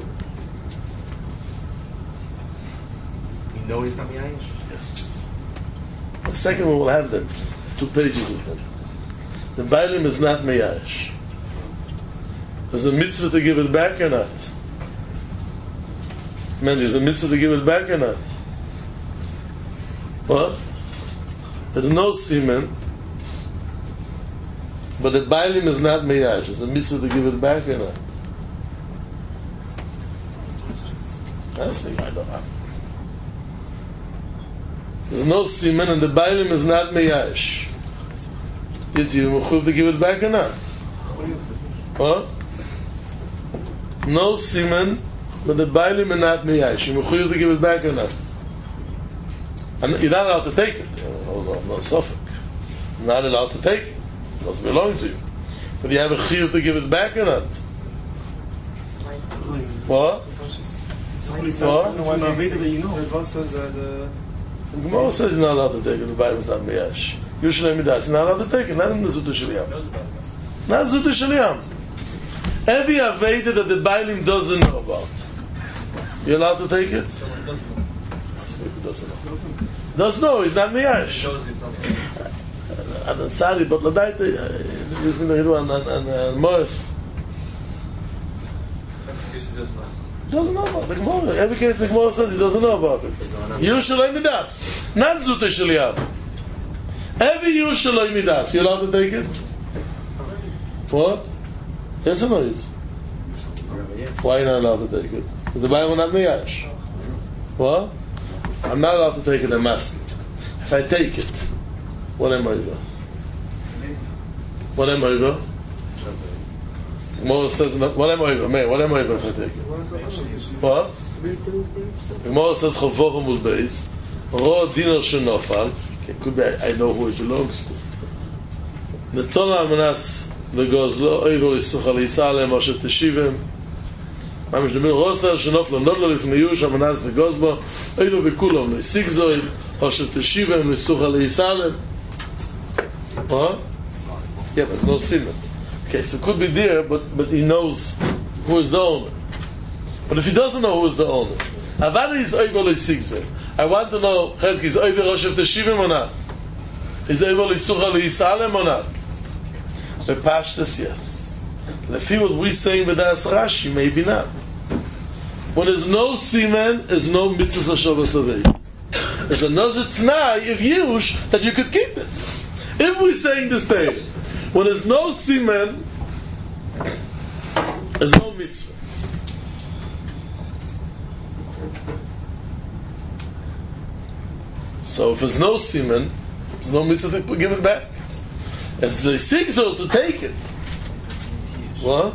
You know he's not meyash? Yes. The second one will have them, two pages of them. The bailim is not meyash. There's a mitzvah to give it back or not? Man, there's a mitzvah to give it back or not? What? There's no semen, but the bailim is not meyash. There's a mitzvah to give it back or not? That's the I don't know. There's no semen and the bailim is not meyash. Did you mechuv to give it back or not? What? No semen, but the bailim are not meyash. You mechuyev to give it back or not? And you're not allowed to take it. No, no, no suffix. You're not allowed to take it. It doesn't belong to you. But you have a chiyuv to give it back or not? What? What? The Gemara says you're not allowed to take it. The Bible is not meyash. Yerushalayim Midas. You're not allowed to take it. Not in the Zutu Shaliyam. Not Zutu Shaliyam. Every Aveda that the Bailim doesn't know about, you're allowed to take it? Doesn't know. Doesn't know, he's not Miyash. I'm sorry, but Ladaita, he's been a and, and, and Morris. Doesn't know about the Gemara. Every case the Gemara says he doesn't know about it. Yerushalayim Midas. Not Zuta Shaliyam. Every Yerushalayim Midas, you're allowed to take it? What? Yes or no? Yes. Why are you not allowed to take it? Because the Bible not miyash. What? I'm not allowed to take it. I'm asking. If I take it, what am I over? What am I over? Gemara says, what am I over? Man, what am I over if I take it? What? Gemara says, Chavochem will base. Ro dinner shenofal. It could be, I, I know who it belongs to. Netona amanas legozlo, oivo isucha leisale, Moshe teshivim. ממש דמין רוסר שנופלו נודלו לפני יוש המנס לגוזבו אילו בכולום לסיק זויד או שתשיבם לסוכה ליסלם what? Yeah, but it's no simon. Okay, so it could be there but, but he knows who is the owner. But if he doesn't know who is the owner Avada is oivo lesick zoid. I want to know Chesky is oivo rosh teshivim or not? Is oivo lesucha lisalem or not? The Pashtas, yes. Lefi what we saying with Das Rashi, maybe not. When there's no semen, there's no mitzvah Shavas Avei. There's another t'nai if yush that you could keep it. If we're saying this thing, when there's no semen, there's no mitzvah. So if there's no semen, there's no mitzvah to give it back. It's the sigzor to take it. What?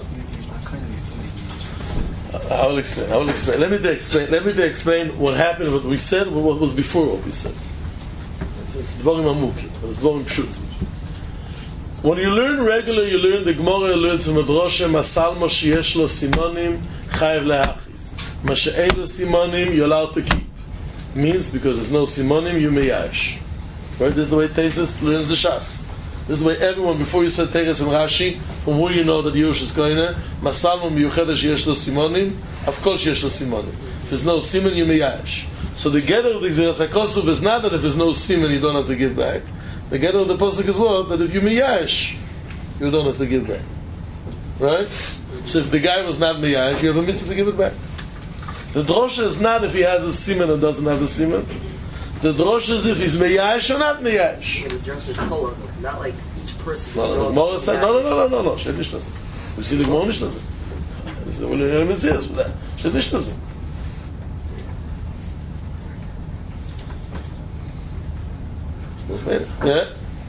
I will explain. I will explain. Let me explain. Let me explain what happened. What we said. What was before what we said. It's dvarim amukim. It's dvarim pshut. When you learn regular, you learn the Gemara learns from Medrash Masal ma sheyesh lo simonim chayav lehachiz. Ma she'ein lo simonim you're allowed to keep. Means because there's no simonim you meyash. Right? This is the way Tesis learns the Shas. This is the way everyone, before you said Teres and Rashi, from who you know that Yerush is going there, Masalmo miyuchedesh yesh lo simonim, of course yesh lo simonim. If there's no simon, you meyash. So the gather of the Gzeras HaKosuf is not that if there's no simon, you don't have to give back. The gather of the Pasuk is what? That if you meyash, you don't have to give back. Right? So if the guy was not meyash, you have a mitzvah to give it back. The drosha is not if he has a simon and doesn't have a simon. The drosh is if he's meyash or not meyash. Yeah, the drosh is kolah, not like each person. No, no, no. Gemara said, no, no, no, no, no, no. Shed nicht doesn't. We see the Gemara nicht doesn't. This is what we're going to say for that. Shed nicht doesn't. Yeah?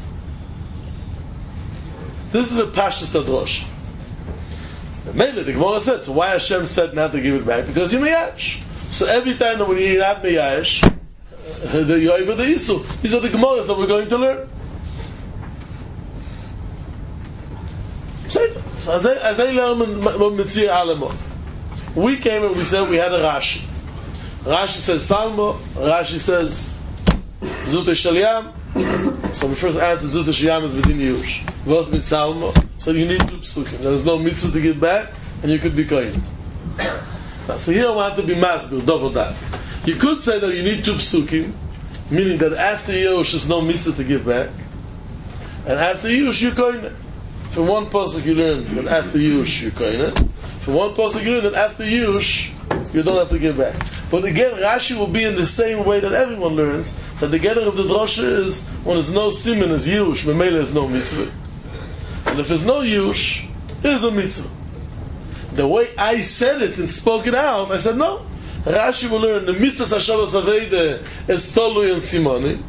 This is a pashtus drosh. Mainly the Gemara said, so why Hashem said not to give it back? Because you're meyash. So every time that when you're not meyash, the Yoiva the Isu. These are the Gemaras that we're going to learn. So as I as I learn Mitzir Alamo, we came and we said we had a Rashi. Rashi says Salmo. Rashi says Zut Shalyam. So we first answer Zut Shalyam is within Yush. Was mit Salmo. So you need two psukim. There is no mitzvah to give back, and you could be kohen. Now, so here I want to be masbir double that. You could say that you need two psukim, meaning that after Yush is no mitzvah to give back, and after Yush you kohen. For one pasuk you learn that after Yush you kohen. For one pasuk you learn that after Yush you don't have to give back. But again, Rashi will be in the same way that everyone learns that the gather of the drosha is when there's no siman is Yush, Memela is no mitzvah, and if there's no Yush, there's a mitzvah. The way I said it and spoke it out, I said no. Rashi will learn the mitzvah Hashavas Aveide is tolui and simoni.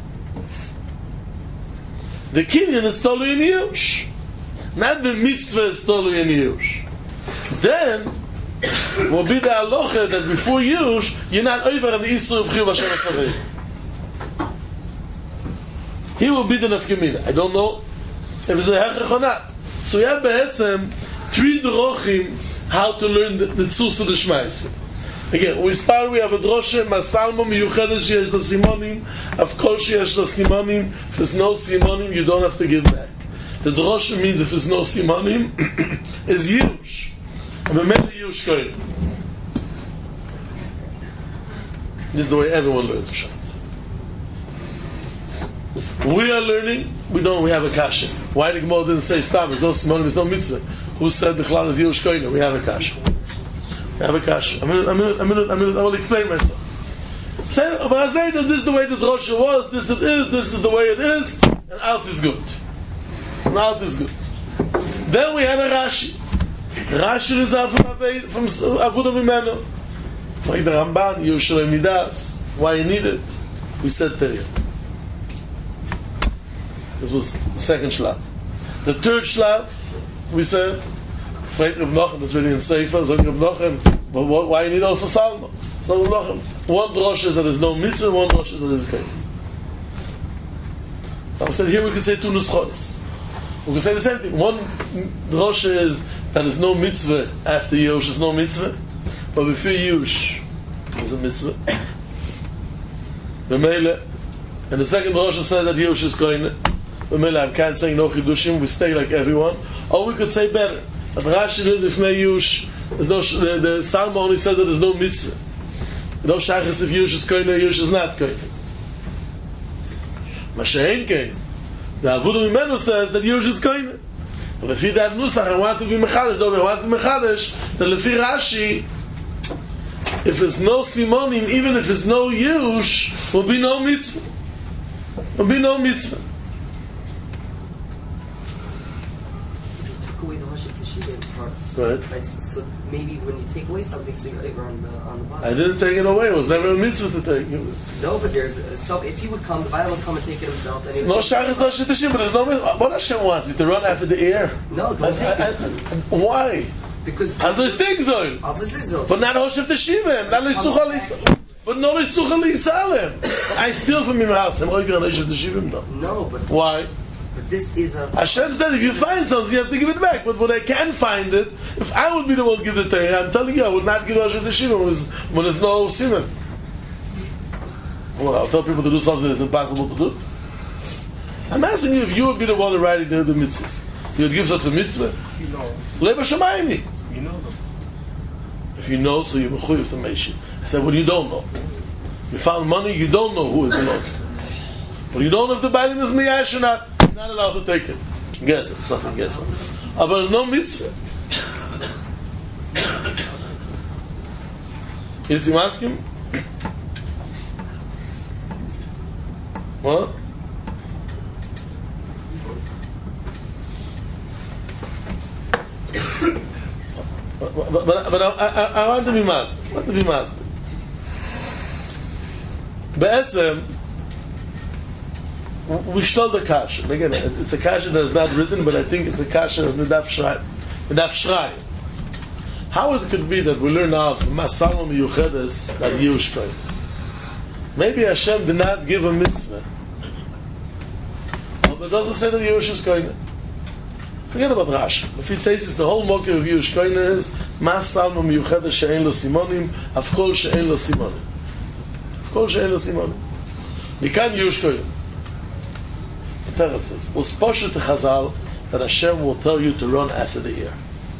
The kinyan is tolui and Yush. Not the mitzvah is tolui and Yush. Then will be the halacha that before Yush you're not over on the Isur of Chiyuv Hashavas Aveide. He will be the nafkamina. I don't know if it's a hechach or not. So we have be'etzem three drochim how to learn the tzus of the shmais. Again, we start, we have a droshe, masalmo miyuchedes sheyesh lo simonim, of kol sheyesh lo simonim, if there's no simonim, you don't have to give back. The droshe means if there's no simonim, is yush. And the many yush koyin. This is the way everyone learns Pshat. We are learning, we don't, we have a kasha. Why the Gemara didn't say stop, there's no simonim, there's no mitzvah. Who said Bichlal is yush koyin? We have a kasha. I have a kash. A minute, a minute, a minute, a minute. I will explain myself. Say, but I say that this is the way the drosha was. This it is. This is the way it is. And else is good. And else is good. Then we had a Rashi. Rashi is out from Avodah from Avodah Mimeno. Like the Ramban, Yerushalayim Midas. Why you need it? We said to you. This was the second shlav. The third shlav, we said, Freit Reb Nochem, that's really in Sefer, so Reb Nochem, but what, why you need also Salma? So Reb Nochem, one drosh is that there's no mitzvah, one drosh is that there's a kain. Now we said here we could say two nuschois. We could say the same thing. One drosh is that there's no mitzvah after Yush, there's no mitzvah, but before Yush, there's a mitzvah. B'meile, and the second drosh says that Yush is kain. I can't say no chidushim. We stay like everyone. Or we could say better. That Rashi is if no yush. There's no. The, the Psalm only says that there's no mitzvah. No shachas if yush is koine, yush is not koine. Mashein koine. The Avodah Mimeno says that yush is koine. But if he that nusach, I want to be mechadesh. Though I want to be mechadesh. Then lefi Rashi, if there's no simonim, even if there's no yush, will be no mitzvah. Will be no mitzvah. Right. Like, so maybe when you take away something, so you're over on the on the bottom. I didn't take it away. It was never a mitzvah to take it. No, but there's a, so if he would come, the Bible would come and take it himself. And no shachas, no shitashim, but there's no mitzvah. What Hashem wants me to run after the air? No, don't I, I, I, why? Because as the sigzol. As the sigzol. But not hoshev teshivim. Not leisucha leisal. But no leisucha leisalem. I steal from him house. I'm going to hoshev teshivim though. No, but why? But this is a... Hashem said if you find something, you have to give it back. But when I can find it, if I would be the one to give it to you, I'm telling you, I would not give Hashem the Shiva when there's no Simon. Well, I'll tell people to do something that's impossible to do. I'm asking you if you would be the one writing the, the mitzvahs. You would give such a mitzvah. You know. Leba Shamayim. You know them. If you know, so you're mechuyev to Meishi. I said, well, you don't know. You found money, you don't know who it belongs to. But you don't know if the bailing is miyash or not. You're not allowed to take it. Guess it, something, guess it. But there's no mitzvah. Is he asking? What? But, but, but, but I, I, I want to be masbid. I want to be masbid. Be'etzem, we stole the kasha. Again, it's a kasha that is not written, but I think it's a kasha that's medaf shrai. Medaf shrai. How it could be that we learn out from Masalom Yuchedes that Yush koin. Maybe Hashem did not give a mitzvah. But it doesn't say that Yush is koin. Forget about Rashi. If he tastes the whole mocker of Yush koin is Masalom Yuchedes she'en lo simonim, afkol she'en lo simonim. Afkol she'en lo simonim. Mikan Yush koin. The Teretz says, was poshet Chazal that Hashem will tell you to run after the ear.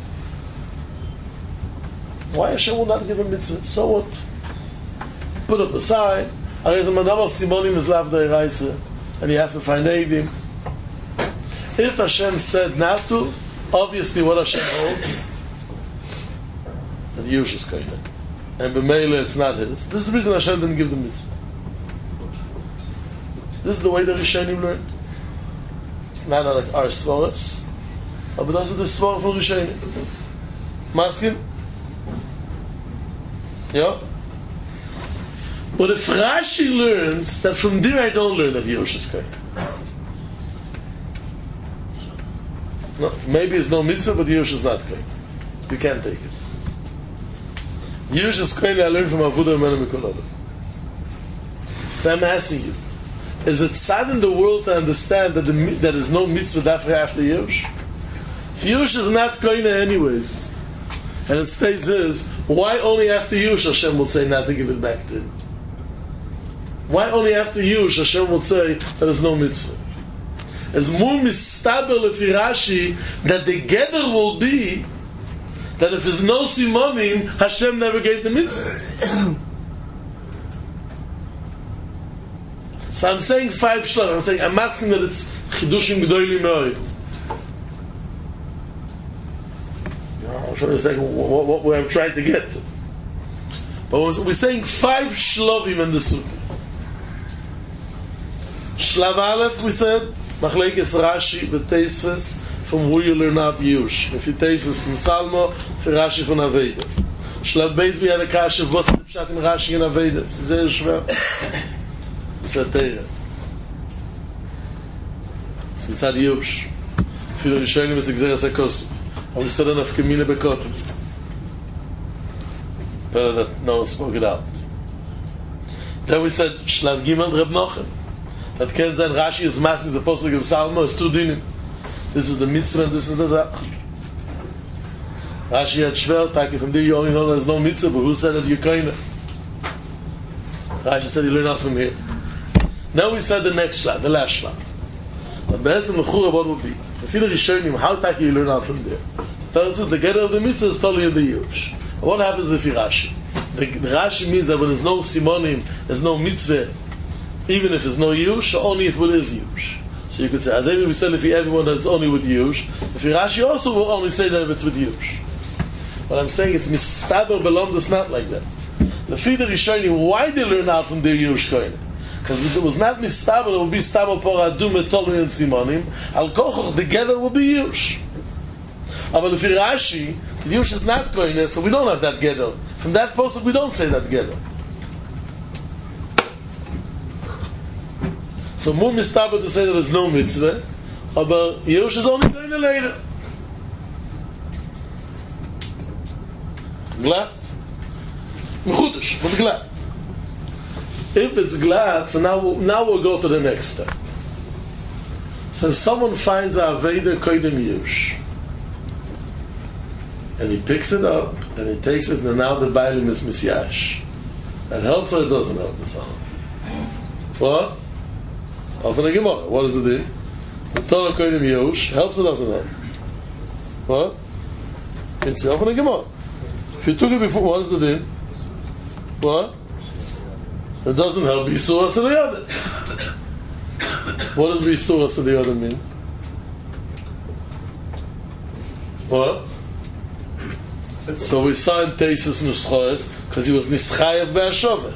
Why Hashem will not give a mitzvah? So what? Put up aside. And you have to find Eidim. If Hashem said not to, obviously what Hashem holds, that Yush is koine. And b'meila it's not his. This is the reason Hashem didn't give the mitzvah. This is the way the Rishonim learned. It's not like our Svaras, but those are the Svaras from Rishonim. Maskim? Yeah? But if Rashi learns that from there I don't learn that Yush is koine. No, maybe it's no mitzvah, but Yush is not koine. You can't take it. Yush is koine I learned from Avodah Mimeno Mikol Adam. So I'm asking you, is it sad in the world to understand that the, that there is no mitzvah after Yush? If Yush is not koine anyways, and it stays his, why only after Yush Hashem will say not to give it back to him? Why only after Yush Hashem will say that there is no mitzvah? As more mistabel if Rashi that the gather will be that if there's no simonim, Hashem never gave the mitzvah. So I'm saying five shloim. I'm saying I'm asking that it's chidushim gedolim me'od. I'm trying to say what, what, what I'm trying to get to. But we're saying five shlovim in the sukkah. Shlav Aleph, we said, Machlekes Rashi b'Teisves from where you learn out Yush. If you Teisves from Salmo, for Rashi from Aveda. Shlav Beis we have a kasha, what's the pshat in Rashi and Aveda? It's very schwer. It's a Teire. It's mitzad Yush. Viele Rishonim it's Exeres HaKosu. And we said enough Kemine Bekotim. Better that no one spoke it out. Then we said Shlav Gimel Reb Nochem. That can sein Rashi is masking the Posuk of Salmo is two dinim. This is the mitzvah and this is the zach. Rashi had shver, taki from there you only know there's no mitzvah, but who said that you're kind of? Rashi said you learn out from here. Now we said the next shlav, the last shlav. But be'etzem l'chura what would be? If you're Rishonim, how taki you learn out from there? The third is the getter of the mitzvah is totally in the Yush. What happens if you Rashi? The, the Rashi means that when there's no simonim, there's no mitzvah, even if there's no Yush, only if it is Yush. So you could say, as we said, if you everyone that it's only with Yush, if you Rashi also will only say that if it's with Yush. But I'm saying it's mistaber belom, it's not like that. The Fider Rishonim, why they learn out from their Yush koine? Because if it was not mistaber, it would be staber por adum etolmi and simonim, al kochoch, the gather will be Yush. But if you Rashi, the Yush is not koine, so we don't have that gather. From that posuk, we don't say that gather. So more mistaber to say that there's no mitzvah, but Yerush is only going to later. Glad? Mechudesh, but glad. If it's glad, so now, now we'll go to the next step. So if someone finds a Aveda Koydem Yerush, and he picks it up, and he takes it, and now the Bailim is Misyash. That helps or it doesn't help? What? Often a Gemara. What is the din? The Torah Koydem Yerush helps or doesn't help? What? It's often a Gemara. If you took it before, what is the din? What? It doesn't help B'Yisur Aseh L'Yodeh. What does B'Yisur Aseh L'Yodeh mean? What? So we saw in Teisus Nuschoes because he was Nischayev Be'ashoveh.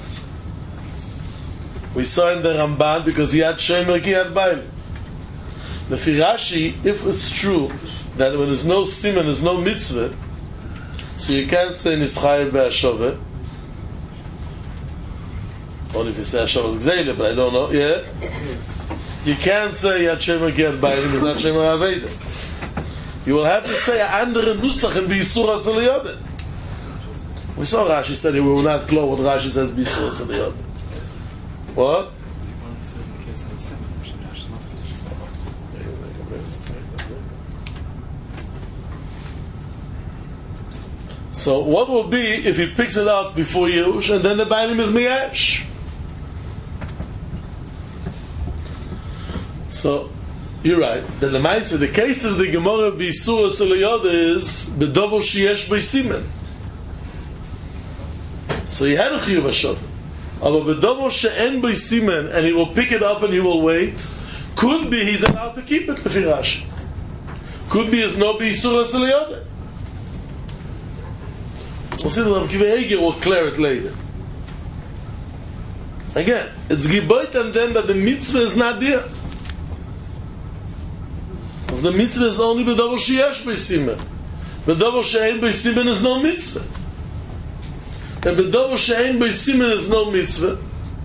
We saw in the Ramban because he had Shemer Ki had Bailim. The Rashi, if it's true that when there's no siman, there's no mitzvah, so you can't say Nischayev Be'ashoveh. Only if you say Hashavas Gzeile, but I don't know. Yeah, you can't say Yad Shemer Ki had Bailim. It's not Shemer Aveda. You will have to say andere Nusach and B'Yisur Aseh L'Yodeh. We saw Rashi said we will not close what Rashi says B'Yisur Aseh L'Yodeh. What? So what will be if he picks it up before Yerush and then the Bailim is Miyash? So you're right. The Lemaisa, the case of the Gemara B'Yisur Aseh L'Yodeh is B'Dovo Sheyesh B'Simen. So he had a Chiyuv HaShavah. But B'Dovo She'en B'Simen, and he will pick it up and he will wait. Could be he's allowed to keep it, Lefi Rashi. Could be it's no B'Yisur Aseh L'Yodeh. We'll see the Rav Kiva Eger will clear it later. Again, it's Giboit and then that the mitzvah is not there. Because the mitzvah is only B'Dovo Sheyesh B'Simen. B'Dovo She'en B'Simen is no mitzvah. And B'Dovo She'en B'Simen is no mitzvah.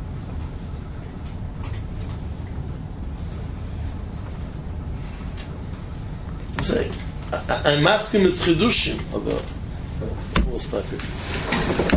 I'm saying, I, I'm asking it's Chidushim, although we'll stop it.